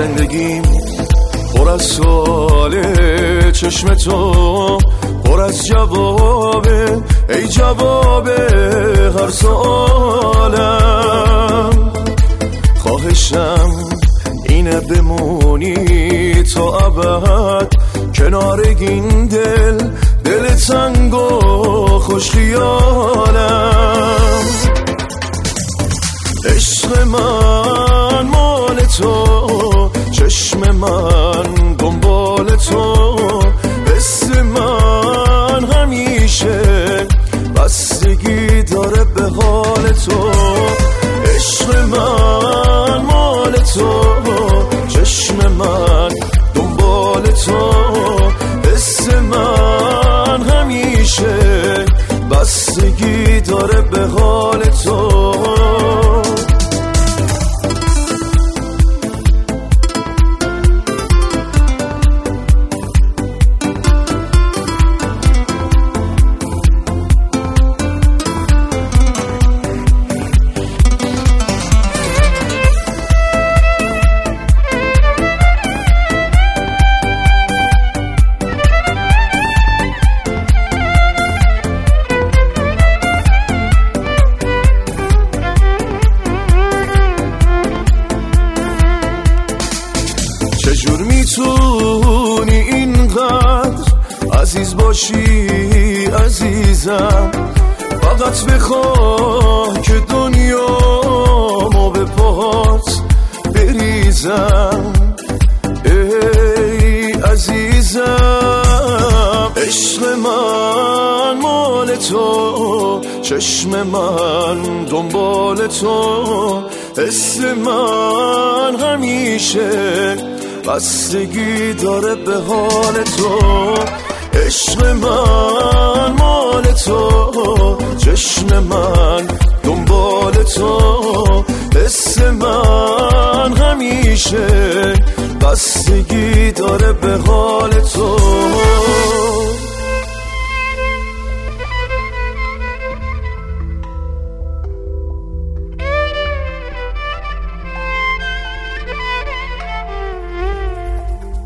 زندگیم پر از سواله، چشم تو پر از جوابه، ای جواب هر سوالم. خواهشم اینه بمونی تا ابد کنار این دل تنگ و خوش خیالم. عشق من مال تو، چشم من دنبال تو، حس من همیشه بستگی داره به حال تو. عشق من مال تو، چشم من دنبال تو، حس من همیشه بستگی داره به حال تو. چجور میتونی اینقدر عزیز باشی عزیزم؟ فقط بخواه که دنیامو به پاهات بریزم. ای عزیزم، عشق من مال تو، چشم من دنبال تو، حس من همیشه بستگی داره به حال تو. عشق من مال تو، چشم من دنبال تو، حس من همیشه بستگی داره به حال تو.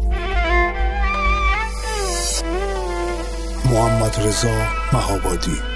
محمد رضا مهابادی.